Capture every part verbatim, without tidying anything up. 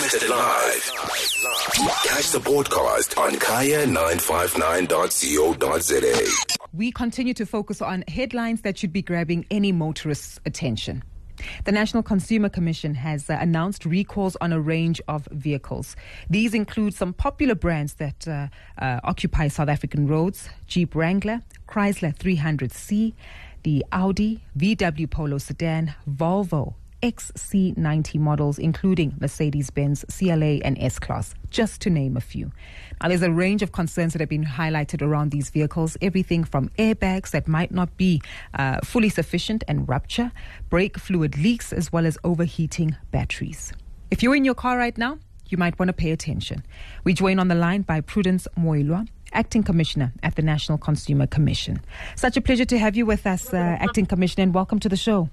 broadcasted live. Catch the podcast on kaya nine five nine dot co dot za. We continue to focus on headlines that should be grabbing any motorist's attention. The National Consumer Commission has uh, announced recalls on a range of vehicles. These include some popular brands that uh, uh, occupy South African roads: Jeep Wrangler, Chrysler three hundred C, the Audi, V W Polo sedan, Volvo, X C ninety models, including Mercedes-Benz C L A and S-Class, just to name a few. Now, there's a range of concerns that have been highlighted around these vehicles, everything from airbags that might not be uh, fully sufficient and rupture, brake fluid leaks, as well as overheating batteries. If you're in your car right now, you might want to pay attention. We join on the line by Prudence Moilwa, Acting Commissioner at the National Consumer Commission. Such a pleasure to have you with us, uh, Acting Commissioner, and welcome to the show.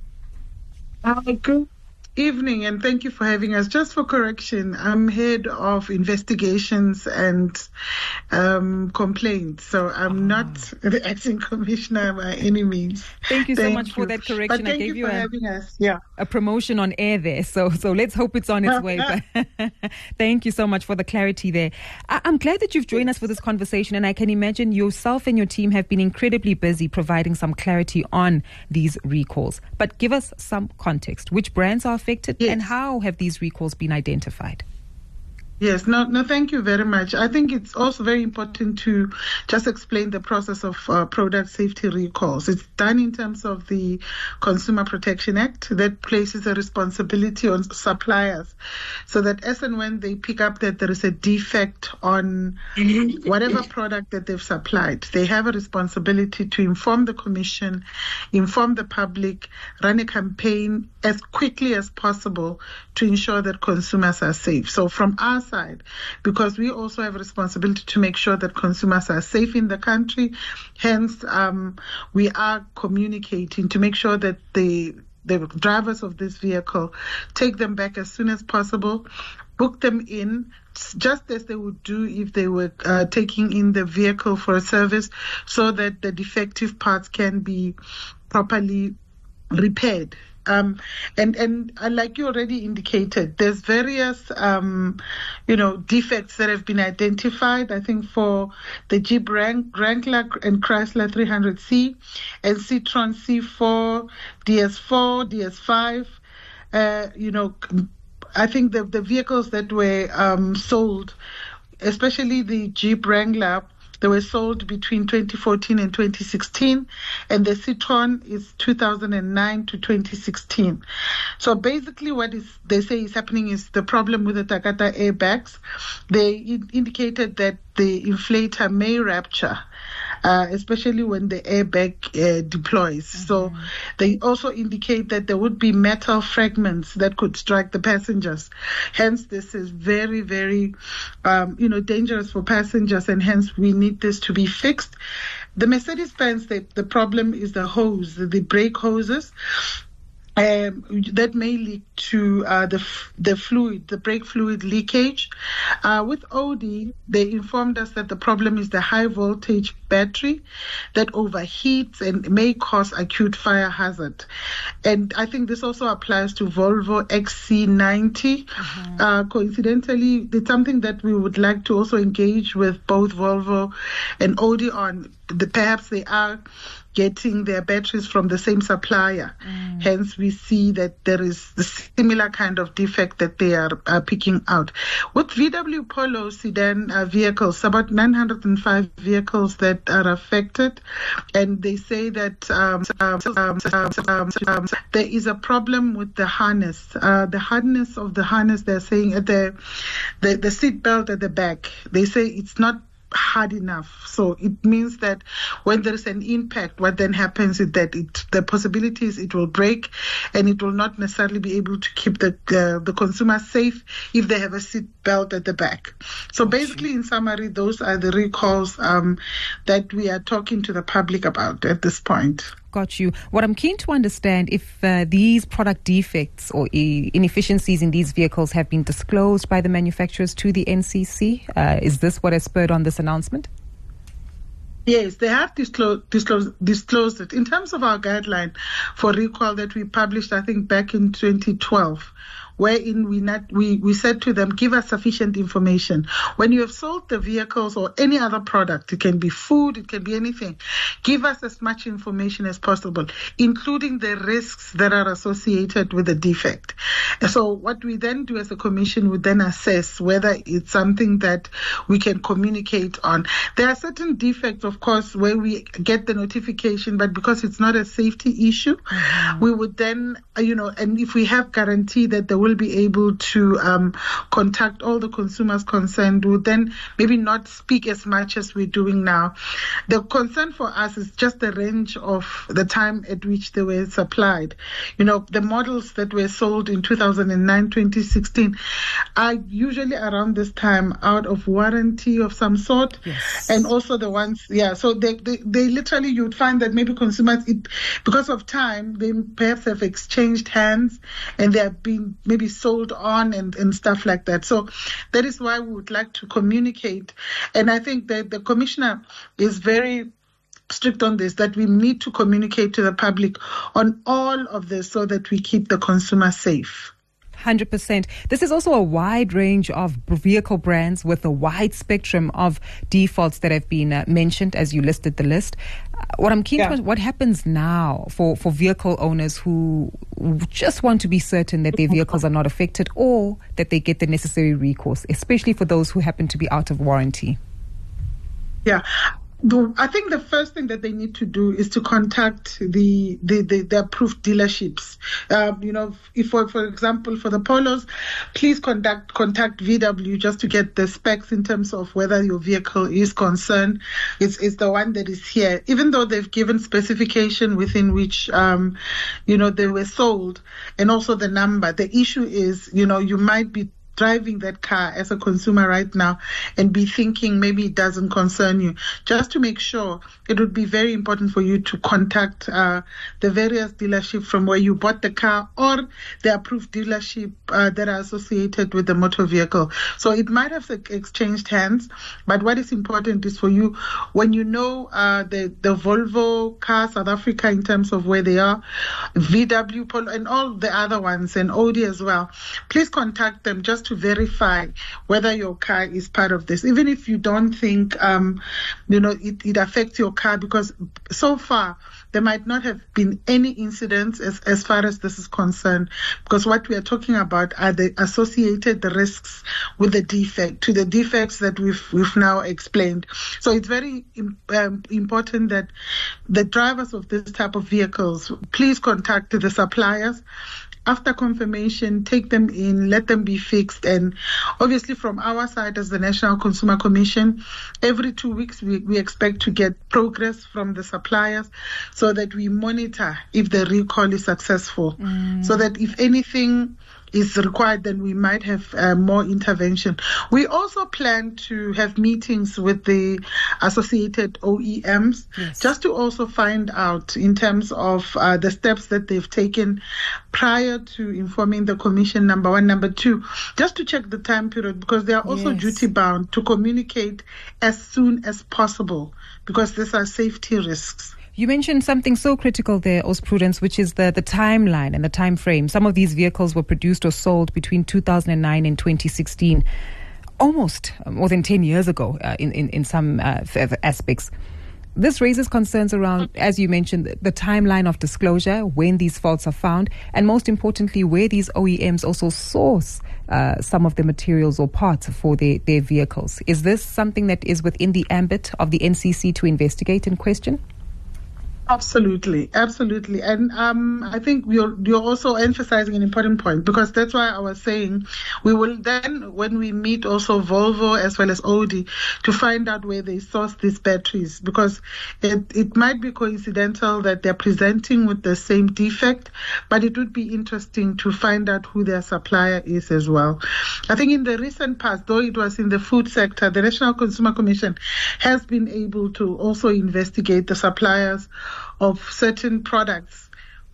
Uh, good evening, and thank you for having us. Just for correction, I'm head of investigations and um, complaints, so I'm oh. not the acting commissioner by any means. Thank you so thank much you. for that correction. But thank I gave you, you for a, having us. Yeah. a promotion on air there, so so let's hope it's on its way. But thank you so much for the clarity there. I, I'm glad that you've joined yes. us for this conversation, and I can imagine yourself and your team have been incredibly busy providing some clarity on these recalls. But give us some context. Which brands are affected yes. and how have these recalls been identified? Yes, no, no, thank you very much. I think it's also very important to just explain the process of uh, product safety recalls. It's done in terms of the Consumer Protection Act that places a responsibility on suppliers so that as and when they pick up that there is a defect on whatever product that they've supplied, they have a responsibility to inform the Commission, inform the public, run a campaign as quickly as possible to ensure that consumers are safe. So from our side, because we also have a responsibility to make sure that consumers are safe in the country, hence um, we are communicating to make sure that the the drivers of this vehicle take them back as soon as possible, book them in, just as they would do if they were uh, taking in the vehicle for a service, so that the defective parts can be properly repaired. Um, and, and uh, like you already indicated, there's various, um, you know, defects that have been identified. I think for the Jeep Wrangler and Chrysler three hundred C and Citroen C four, D S four, D S five, uh, you know, I think the, the vehicles that were um, sold, especially the Jeep Wrangler, they were sold between twenty fourteen and twenty sixteen, and the Citroen is two thousand nine to twenty sixteen. So basically what is they say is happening is the problem with the Takata airbags. They in- indicated that the inflator may rupture, uh, especially when the airbag uh, deploys. Mm-hmm. So they also indicate that there would be metal fragments that could strike the passengers. Hence, this is very, very, um, you know, dangerous for passengers, and hence we need this to be fixed. The Mercedes-Benz, the, the problem is the hose, the brake hoses. Um, that may lead to uh, the f- the fluid, the brake fluid leakage. Uh, with Audi, they informed us that the problem is the high voltage battery that overheats and may cause acute fire hazard. And I think this also applies to Volvo X C ninety. Mm-hmm. Uh, coincidentally, it's something that we would like to also engage with both Volvo and Audi on. The, perhaps they are getting their batteries from the same supplier. Mm. Hence, we see that there is a similar kind of defect that they are uh, picking out. With V W Polo sedan uh, vehicles, about nine hundred five vehicles that are affected, and they say that um, um, um, um, um, there is a problem with the harness. Uh, the hardness of the harness, they're saying, at the, the, the seat belt at the back, they say it's not hard enough. So it means that when there is an impact, what then happens is that it, the possibility is it will break, and it will not necessarily be able to keep the uh, the consumer safe if they have a seat belt at the back. So basically, in summary, those are the recalls um, that we are talking to the public about at this point. Got you. What I'm keen to understand, if uh, these product defects or e- inefficiencies in these vehicles have been disclosed by the manufacturers to the N C C. Uh, is this what has spurred on this announcement? Yes, they have disclosed, disclosed, disclosed it. In terms of our guideline for recall that we published, I think back in twenty twelve, wherein we not we, we said to them, give us sufficient information. When you have sold the vehicles or any other product, it can be food, it can be anything, give us as much information as possible, including the risks that are associated with the defect. So what we then do as a commission would then assess whether it's something that we can communicate on. There are certain defects, of course, where we get the notification, but because it's not a safety issue, mm-hmm. we would then, you know, and if we have guarantee that they will be able to um, contact all the consumers concerned, we would then maybe not speak as much as we're doing now. The concern for us is just the range of the time at which they were supplied. You know, the models that were sold in two thousand nine, twenty sixteen are usually around this time out of warranty of some sort. Yes. And also the ones, yeah, so they, they, they literally, you'd find that maybe consumers, it, because of time, they perhaps have exchanged hands and they are being maybe sold on and, and stuff like that. So that is why we would like to communicate. And I think that the commissioner is very strict on this, that we need to communicate to the public on all of this so that we keep the consumer safe. one hundred percent. This is also a wide range of vehicle brands with a wide spectrum of defaults that have been uh, mentioned as you listed the list. Uh, what I'm keen yeah. to, what happens now for, for vehicle owners who just want to be certain that their vehicles are not affected or that they get the necessary recourse, especially for those who happen to be out of warranty? Yeah. The, I think the first thing that they need to do is to contact the the, the, the approved dealerships. Um, you know, if for for example for the Polos, please contact contact V W just to get the specs in terms of whether your vehicle is concerned. It's it's the one that is here, even though they've given specification within which um, you know they were sold, and also the number. The issue is, you know, you might be driving that car as a consumer right now and be thinking maybe it doesn't concern you. Just to make sure, it would be very important for you to contact uh, the various dealerships from where you bought the car or the approved dealership uh, that are associated with the motor vehicle. So it might have exchanged hands, but what is important is for you, when you know uh, the, the Volvo car South Africa in terms of where they are, V W, Polo, and all the other ones, and Audi as well, please contact them just to verify whether your car is part of this, even if you don't think um, you know it, it affects your car, because so far there might not have been any incidents as, as far as this is concerned, because what we are talking about are the associated risks with the defect, to the defects that we've we've now explained. So it's very um, important that the drivers of this type of vehicles please contact the suppliers. After confirmation, take them in, let them be fixed. And obviously from our side as the National Consumer Commission, every two weeks we, we expect to get progress from the suppliers so that we monitor if the recall is successful. Mm. So that if anything is required, then we might have uh, more intervention. We also plan to have meetings with the associated O E Ms, yes, just to also find out in terms of uh, the steps that they've taken prior to informing the commission, number one. Number two, just to check the time period, because they are also yes. duty bound to communicate as soon as possible, because these are safety risks. You mentioned something so critical there, Prudence, which is the, the timeline and the time frame. Some of these vehicles were produced or sold between two thousand nine and twenty sixteen, almost more than ten years ago uh, in, in, in some uh, aspects. This raises concerns around, as you mentioned, the timeline of disclosure, when these faults are found, and most importantly, where these O E Ms also source uh, some of the materials or parts for their, their vehicles. Is this something that is within the ambit of the N C C to investigate and question? Absolutely, absolutely. And um, I think you're, you're also emphasizing an important point, because that's why I was saying we will then, when we meet also Volvo as well as Audi, to find out where they source these batteries, because it, it might be coincidental that they're presenting with the same defect, but it would be interesting to find out who their supplier is as well. I think in the recent past, though it was in the food sector, the National Consumer Commission has been able to also investigate the suppliers of certain products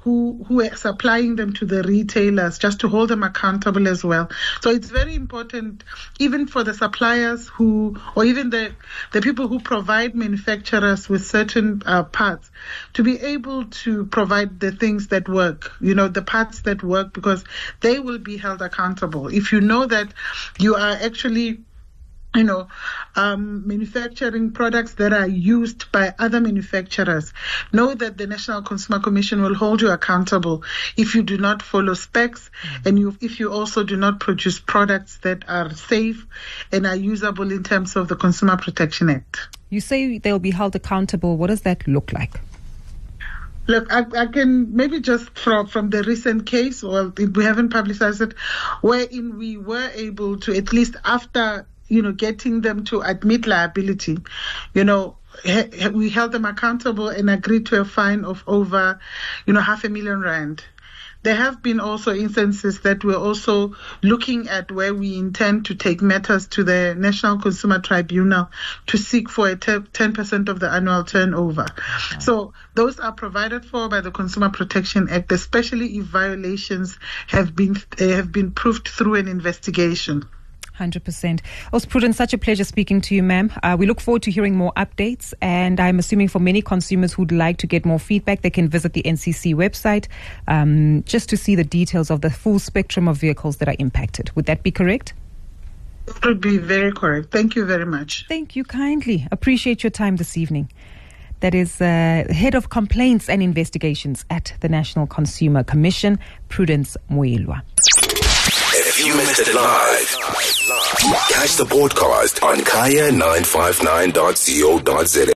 who who are supplying them to the retailers, just to hold them accountable as well. So it's very important, even for the suppliers who, or even the the people who provide manufacturers with certain uh, parts, to be able to provide the things that work, you know, the parts that work, because they will be held accountable. If you know that you are actually you know, um, manufacturing products that are used by other manufacturers, know that the National Consumer Commission will hold you accountable if you do not follow specs, mm-hmm. and you, if you also do not produce products that are safe and are usable in terms of the Consumer Protection Act. You say they'll be held accountable. What does that look like? Look, I, I can maybe just from from the recent case, well, we haven't publicized it, wherein we were able to, at least after you know, getting them to admit liability, you know, he, we held them accountable and agreed to a fine of over, you know, half a million rand. There have been also instances that we're also looking at where we intend to take matters to the National Consumer Tribunal to seek for a ten percent of the annual turnover. Okay. So those are provided for by the Consumer Protection Act, especially if violations have been uh, have been proved through an investigation. one hundred percent. Also, Prudence, such a pleasure speaking to you, ma'am. Uh, we look forward to hearing more updates, and I'm assuming for many consumers who'd like to get more feedback, they can visit the N C C website um, just to see the details of the full spectrum of vehicles that are impacted. Would that be correct? It would be very correct. Thank you very much. Thank you kindly. Appreciate your time this evening. That is uh, Head of Complaints and Investigations at the National Consumer Commission, Prudence Moilwa. If you missed it live, catch the podcast on kaya nine five nine dot co dot za.